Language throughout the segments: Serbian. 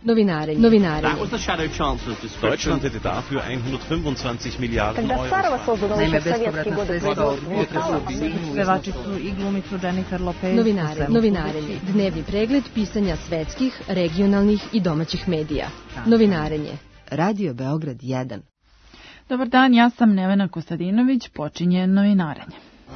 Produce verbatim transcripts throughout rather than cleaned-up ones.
Novinarenje. Novinarenje. That was the shadow chancellor's description. Deutschland hätte dafür hundertfünfundzwanzig Miliarden Euro. Naime, bespovratna sredstva od pevači su i glumicu Jennifer Lopez. Novinare, novinarenje. Dnevni pregled pisanja svetskih, regionalnih i domaćih medija. Novinarenje. Radio Beograd jedan. Dobar dan, ja sam Nevena Kostadinović, počinje novinarenje.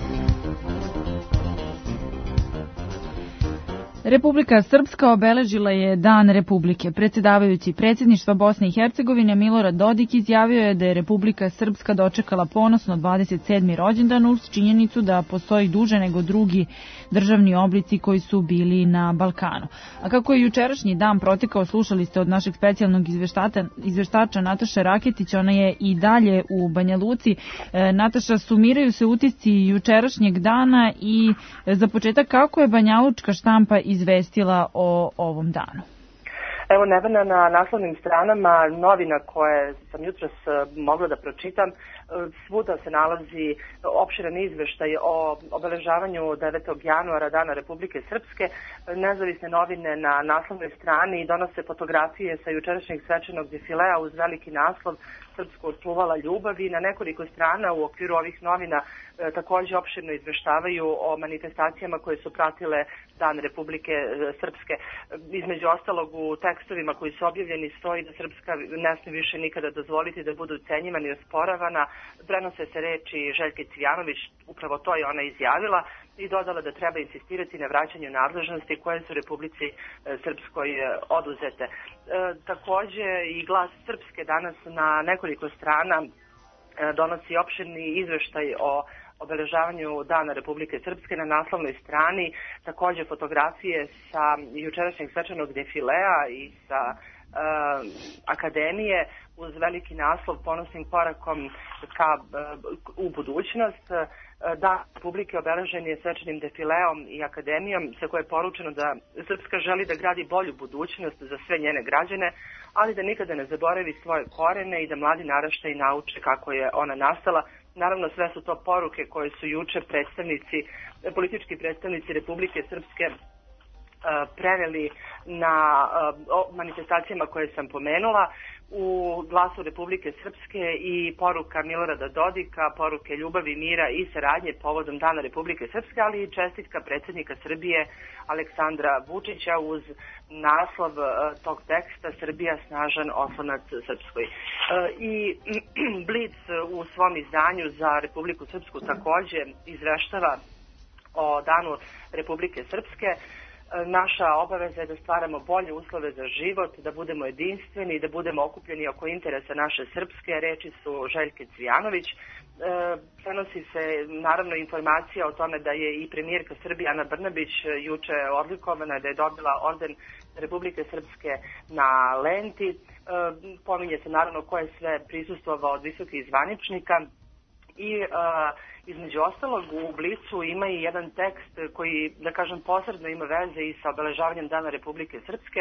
Republika Srpska obeležila je Dan Republike. Predsjedavajući predsjedništva Bosne i Hercegovine Milorad Dodik izjavio je da je Republika Srpska dočekala ponosno dvadeset sedmi rođendan uz činjenicu da postoji duže nego drugi državni oblici koji su bili na Balkanu. A kako je jučerašnji dan protekao, slušali ste od našeg specijalnog izveštača Nataše Raketića, ona je i dalje u Banja Luci. E, Nataša, sumiraju se utisci jučerašnjeg dana i e, za početak kako je banjalučka štampa izvestila o ovom danu? Evo, Nevena, na naslovnim stranama novina koje sam jutros mogla da pročitam, svuda se nalazi opširan izveštaj o obeležavanju devetog januara Dana Republike Srpske. Nezavisne novine na naslovnoj strani donose fotografije sa jučerašnjeg svečanog defilea uz veliki naslov Srpsko očuvala ljubav i na nekoliko strana u okviru ovih novina e, takođe opširno izveštavaju o manifestacijama koje su pratile Dan Republike e, Srpske. Između ostalog u tekstovima koji su objavljeni stoji da Srpska ne sme više nikada dozvoliti da budu cenjivana i osporavana. Prenose se reči Željke Cvijanović, upravo to je ona izjavila, i dodala da treba insistirati na vraćanju nadležnosti koje su Republici Srpskoj oduzete. E, takođe i Glas Srpske danas na nekoliko strana e, donosi opširni izveštaj o obeležavanju Dana Republike Srpske na naslovnoj strani, takođe fotografije sa jučerašnjeg svečanog defilea i sa e, akademije uz veliki naslov Ponosnim korakom ka, e, u budućnost. Dan Republike obeležen je svečanim defileom i akademijom sa koje je poručeno da Srpska želi da gradi bolju budućnost za sve njene građane, ali da nikada ne zaboravi svoje korene i da mladi naraštaji nauče kako je ona nastala. Naravno, sve su to poruke koje su juče predstavnici, politički predstavnici Republike Srpske preneli na manifestacijama koje sam pomenula. U Glasu Republike Srpske i poruka Milorada Dodika, poruke ljubavi, mira i saradnje povodom Dana Republike Srpske, ali i čestitka predsjednika Srbije Aleksandra Vučića uz naslov tog teksta Srbija snažan oslonac Srpskoj. I Blic u svom izdanju za Republiku Srpsku takođe izveštava o Danu Republike Srpske. Naša obaveza je da stvaramo bolje uslove za život, da budemo jedinstveni i da budemo okupljeni oko interesa naše Srpske. Reči su Željke Cvijanović. E, prenosi se naravno informacija o tome da je i premijerka Srbije Ana Brnabić juče odlikovana, da je dobila orden Republike Srpske na lenti. E, pominje se naravno ko je sve prisustvovao od visokih zvaničnika i e, između ostalog u Blicu ima i jedan tekst koji, da kažem, posredno ima veze i sa obeležavanjem Dana Republike Srpske,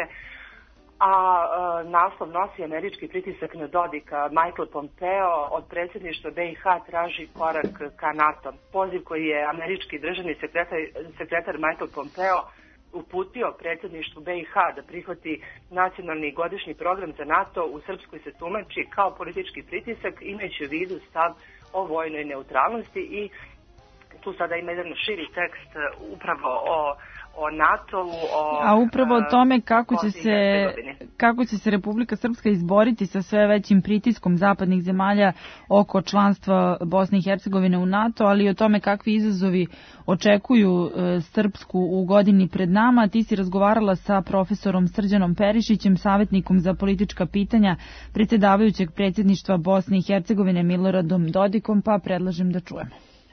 a e, naslov nosi američki pritisak na Dodika. Michael Pompeo od predsjedništva B i H traži korak ka NATO. Poziv koji je američki državni sekretar, sekretar Michael Pompeo uputio predsjedništvu B i H da prihvati nacionalni godišnji program za NATO, u Srpskoj se tumači kao politički pritisak, imajući u vidu stav o vojnoj neutralnosti, i tu sada ima jedan širi tekst upravo o, o NATO-u. O, A upravo o tome kako će, se, kako će se Republika Srpska izboriti sa sve većim pritiskom zapadnih zemalja oko članstva Bosne i Hercegovine u NATO, ali i o tome kakvi izazovi očekuju e, Srpsku u godini pred nama. Ti si razgovarala sa profesorom Srđanom Perišićem, savjetnikom za politička pitanja predsjedavajućeg predsjedništva Bosne i Hercegovine Miloradom Dodikom, pa predlažem da čujemo.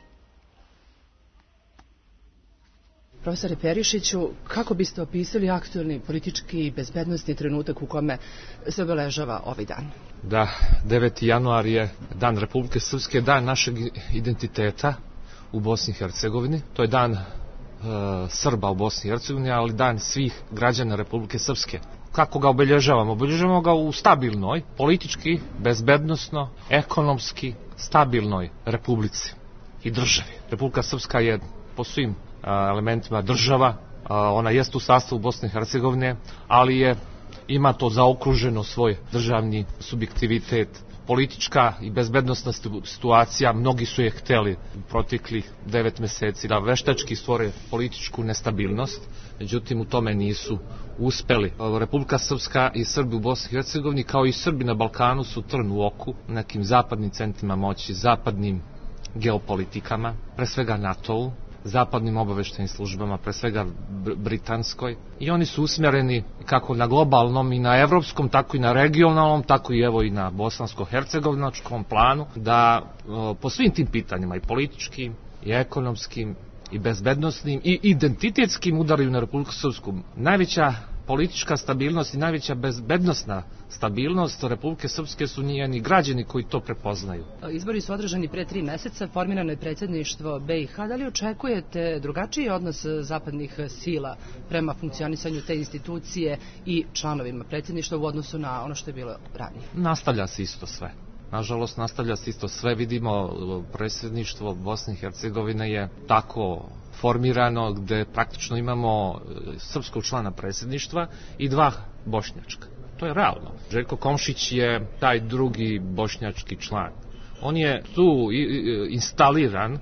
Profesore Perišiću, kako biste opisali aktualni politički i bezbednostni trenutak u kome se obeležava ovaj dan? Da, deveti januar je Dan Republike Srpske, dan našeg identiteta u Bosni i Hercegovini. To je dan e, Srba u Bosni i Hercegovini, ali dan svih građana Republike Srpske. Kako ga obeležavamo? Obeležavamo ga u stabilnoj, politički, bezbednosno, ekonomski stabilnoj republici i državi. Republika Srpska je po svim elementima država, ona jest u sastavu Bosne i Hercegovine, ali je ima to zaokruženo svoj državni subjektivitet. Politička i bezbednostna situacija, mnogi su je hteli u proteklih devet meseci da veštački stvore političku nestabilnost, međutim u tome nisu uspeli. Republika Srpska i Srbi u Bosni i Hercegovini, kao i Srbi na Balkanu, su trn u oku nekim zapadnim centrima moći, zapadnim geopolitikama, pre svega NATO-u, zapadnim obaveštajnim službama, pre svega britanskoj, i oni su usmjereni kako na globalnom i na evropskom, tako i na regionalnom, tako i evo i na bosansko-hercegovinačkom planu, da po svim tim pitanjima, i političkim, i ekonomskim, i bezbednostnim, i identitetskim udaraju na Republiku Srpsku. Najveća politička stabilnost i najveća bezbednostna stabilnost Republike Srpske su njeni građani koji to prepoznaju. Izbori su održani pre tri meseca, formirano je predsjedništvo B i H. Da li očekujete drugačiji odnos zapadnih sila prema funkcionisanju te institucije i članovima predsjedništva u odnosu na ono što je bilo ranije? Nastavlja se isto sve. Nažalost, nastavlja se isto sve. Vidimo, predsjedništvo Bosne i Hercegovine je tako formirano gde praktično imamo srpskog člana predsjedništva i dva bošnjačka. To je realno. Željko Komšić je taj drugi bošnjački član. On je tu instaliran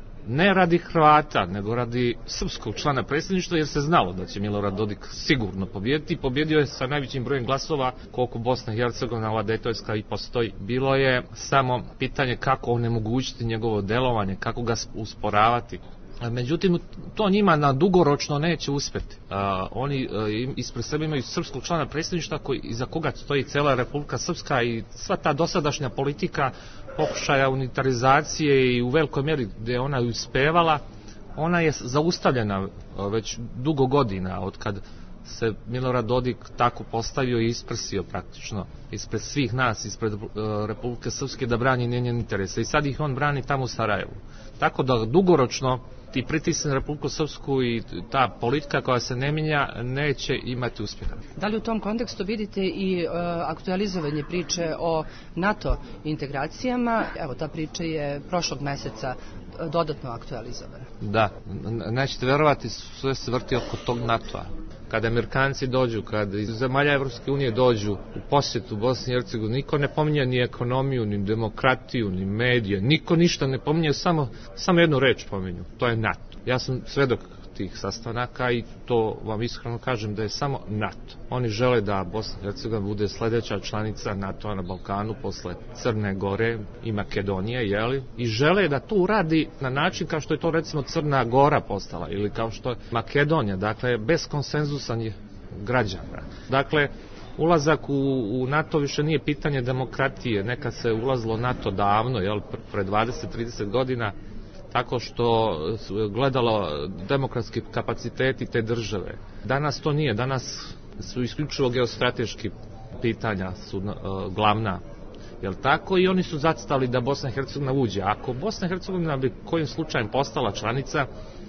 ne radi Hrvata, nego radi srpskog člana predsjedništva, jer se znalo da će Milorad Dodik sigurno pobjediti. Pobjedio je sa najvećim brojem glasova koliko Bosna i Hercegovina, ova Dejtonska, i postoji. Bilo je samo pitanje kako onemogućiti njegovo delovanje, kako ga usporavati. Međutim, to njima na dugoročno neće uspjeti. Uh, oni uh, ispred sebe imaju srpskog člana predsjedništva koji, iza koga stoji cela Republika Srpska, i sva ta dosadašnja politika pokušaja unitarizacije i u velikoj mjeri gdje ona uspevala, ona je zaustavljena uh, već dugo godina, od kad se Milorad Dodik tako postavio i isprsio praktično ispred svih nas, ispred uh, Republike Srpske, da brani njene interese. I sad ih on brani tamo u Sarajevu. Tako da dugoročno ti pritisci na Republiku Srpsku i ta politika koja se ne mijenja neće imati uspjeha. Da li u tom kontekstu vidite i uh, aktualizovanje priče o NATO integracijama? Evo, ta priča je prošlog meseca dodatno aktualizovana. Da, nećete verovati, sve se vrti oko tog NATO-a. Kada Amerikanci dođu, kada iz zemalja Evropske unije dođu u posjetu Bosni i Hercegovini, niko ne pominje ni ekonomiju, ni demokratiju, ni medije, niko ništa ne pominje, samo, samo jednu reč pominju, to je NATO. Ja sam svedok tih sastanaka i to vam iskreno kažem da je samo NATO. Oni žele da Bosna i Hercegovina bude sljedeća članica NATO-a na Balkanu posle Crne Gore i Makedonije, jeli? I žele da to uradi na način kao što je to recimo Crna Gora postala ili kao što je Makedonija, dakle bez konsenzusa građana. Dakle, ulazak u, u NATO više nije pitanje demokratije, nekad se ulazilo NATO davno, jel, pre dvadeset trideset godina, tako što gledalo demokratski kapaciteti te države. Danas to nije, danas su isključivo geostrateški pitanja su uh, glavna, jel tako, i oni su zacstali da Bosna i Hercegovina uđe. Ako Bosna i Hercegovina bi kojim slučajem postala članica,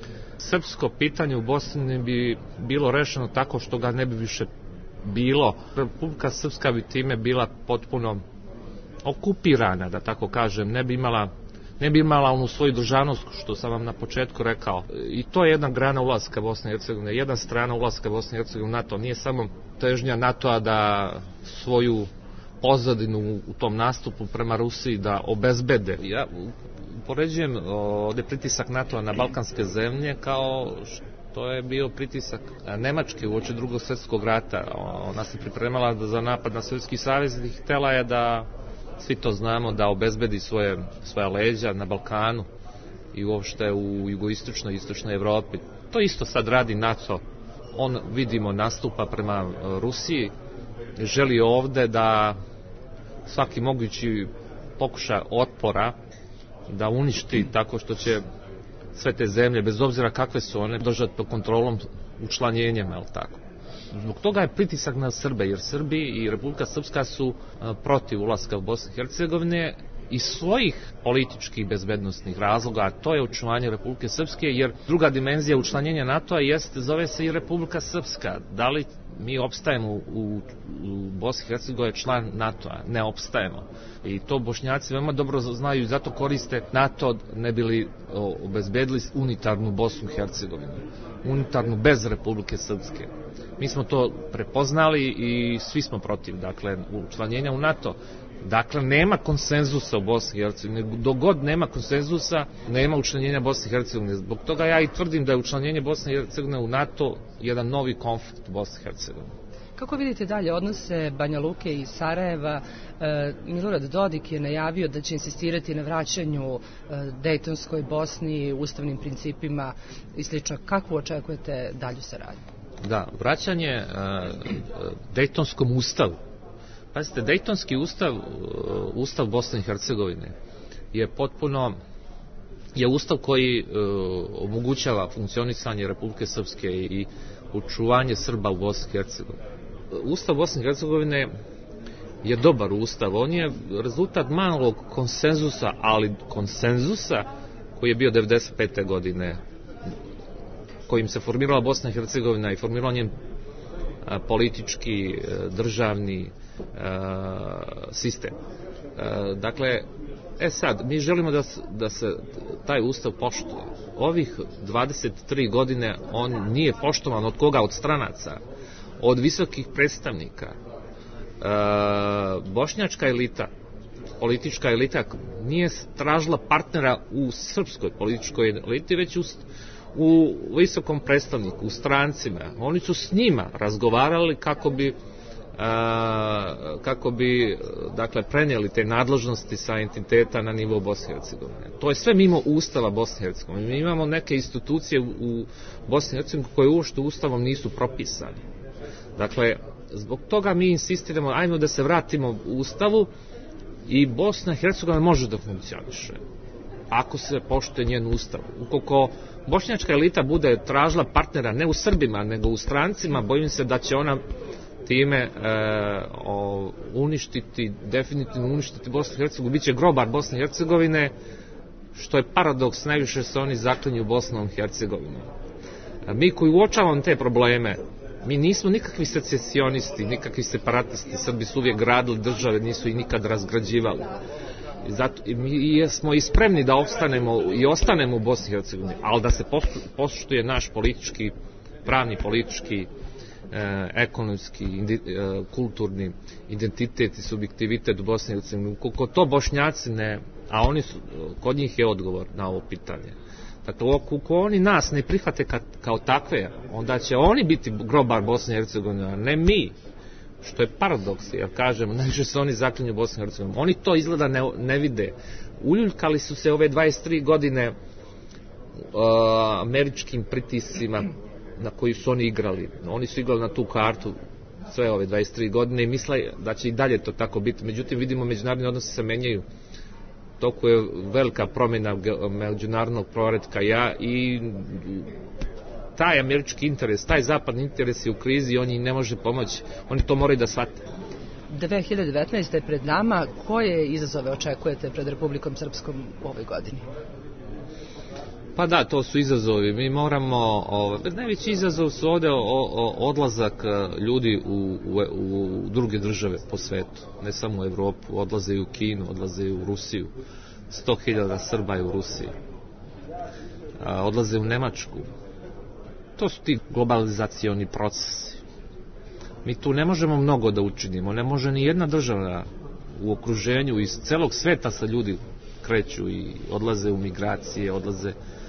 srpsko pitanje u Bosni bi bilo rešeno tako što ga ne bi više bilo. Republika Srpska bi time bila potpuno okupirana, da tako kažem, ne bi imala ne bi imala onu svoju državnost, što sam vam na početku rekao. I to je jedna grana ulaska Bosne i Hercegovine, jedna strana ulaska Bosne i Hercegovine u NATO. Nije samo težnja NATO-a da svoju pozadinu u tom nastupu prema Rusiji da obezbede. Ja upoređujem ovdje pritisak NATO-a na balkanske zemlje kao što je bio pritisak Nemačke uoči drugog svjetskog rata. Ona se pripremala za napad na Sovjetski savez i htjela je da, svi to znamo, da obezbedi svoje, svoja leđa na Balkanu i uopšte u jugoistočnoj i istočnoj Evropi. To isto sad radi NATO. On, vidimo, nastupa prema Rusiji, želi ovde da svaki mogući pokušaj otpora da uništi tako što će sve te zemlje, bez obzira kakve su one, držati pod kontrolom učlanjenjem, je li tako? Zbog toga je pritisak na Srbe, jer Srbi i Republika Srpska su protiv ulaska u Bosnu i Hercegovine iz svojih političkih bezbednostnih razloga, a to je očuvanje Republike Srpske, jer druga dimenzija učlanjenja NATO-a jeste, zove se i Republika Srpska. Da li mi opstajemo u, u, u Bosni i Hercegovini član NATO-a? Ne opstajemo. I to Bošnjaci veoma dobro znaju i zato koriste NATO ne bili obezbedili unitarnu Bosnu i Hercegovinu. unitarnu bez Republike Srpske. Mi smo to prepoznali i svi smo protiv, dakle, učlanjenja u NATO. Dakle, nema konsenzusa u Bosni i Hercegovini. Dok god nema konsenzusa, nema učlanjenja Bosne i Hercegovine. Zbog toga ja i tvrdim da je učlanjenje Bosne i Hercegovine u NATO jedan novi konflikt u Bosni i Hercegovini. Kako vidite dalje odnose Banja Luke i Sarajeva? E, Milorad Dodik je najavio da će insistirati na vraćanju e, Dejtonskoj Bosni, ustavnim principima i slično. Kako očekujete dalju saradnju? Da, vraćanje uh, Dejtonskom ustavu. Pazite, Dejtonski ustav, uh, ustav Bosne i Hercegovine je potpuno, je ustav koji uh, omogućava funkcionisanje Republike Srpske i očuvanje Srba u Bosni i Hercegovini. Ustav Bosne i Hercegovine je dobar ustav, on je rezultat malog konsenzusa, ali konsenzusa koji je bio devedeset pete godine, kojim se formirala Bosna i Hercegovina i formirala njen politički, državni sistem. Dakle, e sad, mi želimo da, da se taj ustav poštuje. Ovih dvadeset tri godine on nije poštovan od koga? Od stranaca, od visokih predstavnika. Bošnjačka elita, politička elita nije tražila partnera u srpskoj političkoj eliti, već u u visokom predstavniku, u strancima. Oni su s njima razgovarali kako bi a, kako bi dakle prenijeli te nadležnosti sa entiteta na nivo Bosne i Hercegovine. To je sve mimo ustava Bosne i Hercegovine. Mi imamo neke institucije u Bosni i Hercegovini koje uopšte ustavom nisu propisane. Dakle, zbog toga mi insistiramo, ajmo da se vratimo u ustavu i Bosna i Hercegovina može da funkcioniše ako se poštuje njen ustav. Ukoliko bošnjačka elita bude tražila partnera ne u Srbima, nego u strancima, bojim se da će ona time e, o, uništiti, definitivno uništiti Bosnu i Hercegovinu, biće grobar Bosne i Hercegovine, što je paradoks, najviše se oni zaklinju Bosnom i Hercegovinom. Mi koji uočavamo te probleme, mi nismo nikakvi secesionisti, nikakvi separatisti, Srbi su uvijek gradili države, nisu i nikad razgrađivali. Zato, mi smo i spremni da opstanemo i ostanemo u Bosni i Hercegovini, ali da se poštuje naš politički, pravni politički, eh, ekonomski, indi, eh, kulturni identitet i subjektivitet u Bosni i Hercegovini. Ukoliko to Bošnjaci ne, a oni su, kod njih je odgovor na ovo pitanje. Dakle, ukoliko oni nas ne prihvate ka, kao takve, onda će oni biti grobar Bosne i Hercegovine, a ne mi. Što je paradoks, jer kažemo, najviše se oni zaklinju Bosnu i Hercegovinu. Oni to izgleda ne, ne vide. Uljuljkali su se ove dvadeset tri godine uh, američkim pritiscima na koji su oni igrali. Oni su igrali na tu kartu sve ove dvadeset tri godine i misle da će i dalje to tako biti. Međutim, vidimo, međunarodni odnosi se menjaju. Toko je velika promjena međunarodnog poretka ja i taj američki interes, taj zapadni interes je u krizi i on im ne može pomoći. Oni to moraju da shvate. dve hiljade devetnaeste je pred nama. Koje izazove očekujete pred Republikom Srpskom u ovoj godini? Pa da, to su izazovi. Mi moramo, o, najveći izazov su ovdje o, o, odlazak ljudi u, u, u druge države po svetu, ne samo u Evropu, odlaze i u Kinu, odlaze i u Rusiju. sto hiljada Srba je u Rusiji. A, odlaze u Nemačku. To su ti globalizacioni procesi. Mi tu ne možemo mnogo da učinimo, ne može ni jedna država u okruženju, iz celog sveta sa ljudi kreću i odlaze u migracije, odlaze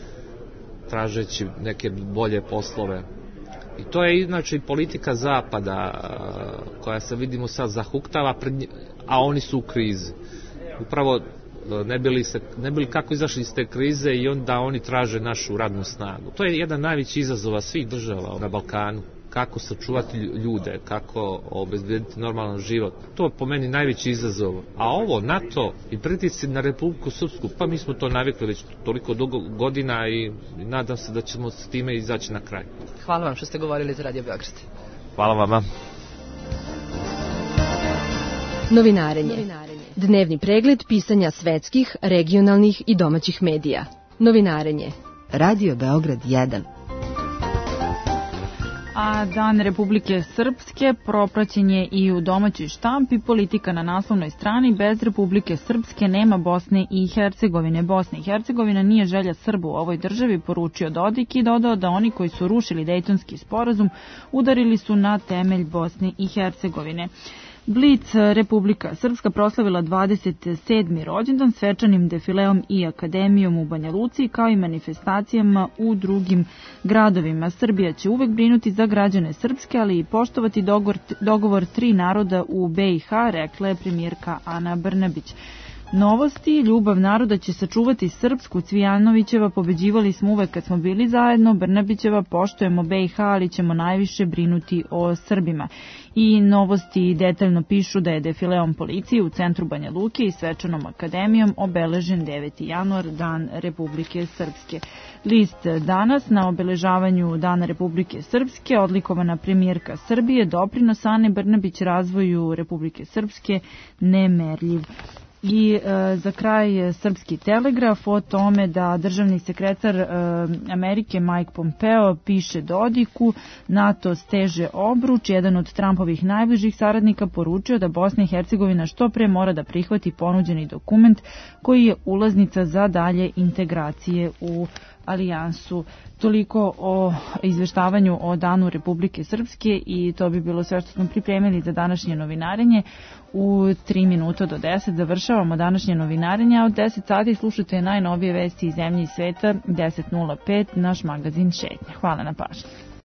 tražeći neke bolje poslove. I to je inače i politika Zapada koja se vidimo sad zahuktava, pred nj... a oni su u krizi. Upravo ne bili, se, ne bili kako izašli iz te krize i onda oni traže našu radnu snagu. To je jedan najveći izazova svih država na Balkanu. Kako sačuvati ljude, kako obezbediti normalan život. To je po meni najveći izazov. A ovo, NATO i pritisci na Republiku Srpsku, pa mi smo to navikli već toliko dugo godina i nadam se da ćemo s time izaći na kraj. Hvala vam što ste govorili za Radio Beograd. Hvala vama. Novinarenje. Dnevni pregled pisanja svetskih, regionalnih i domaćih medija. Novinarenje. Radio Beograd jedan. A Dan Republike Srpske propraćen je i u domaćoj štampi. Politika na naslovnoj strani: bez Republike Srpske nema Bosne i Hercegovine. Bosna i Hercegovina nije želja Srba u ovoj državi, poručio Dodik i dodao da oni koji su rušili Dejtonski sporazum udarili su na temelj Bosne i Hercegovine. Blic: Republika Srpska proslavila dvadeset sedmi rođendan svečanim defileom i akademijom u Banja Luci, kao i manifestacijama u drugim gradovima. Srbija će uvek brinuti za građane Srpske, ali i poštovati dogovor, dogovor tri naroda u B i H, rekla je premijerka Ana Brnabić. Novosti: ljubav naroda će sačuvati Srpsku. Cvijanovićeva: pobeđivali smo uvek kad smo bili zajedno. Brnabićeva: poštujemo B i H, ali ćemo najviše brinuti o Srbima. I novosti detaljno pišu da je defileom policije u centru Banja Luke i svečanom akademijom obeležen deveti januar, Dan Republike Srpske. List: danas na obeležavanju Dana Republike Srpske odlikovana premijerka Srbije, doprinos Ane Brnabić razvoju Republike Srpske nemerljiv. I e, za kraj Srpski telegraf o tome da državni sekretar e, Amerike Mike Pompeo piše Dodiku: NATO steže obruč. Jedan od Trumpovih najbližih saradnika poručio da Bosna i Hercegovina što pre mora da prihvati ponuđeni dokument koji je ulaznica za dalje integracije u alijansu. Toliko o izveštavanju o Danu Republike Srpske i to bi bilo sve što smo pripremili za današnje novinarenje. U tri minuta do deset završavamo današnje novinarenje, a od deset sati slušate najnovije vesti iz zemlje i sveta. Deset nula pet naš magazin Šetnja. Hvala na pažnji.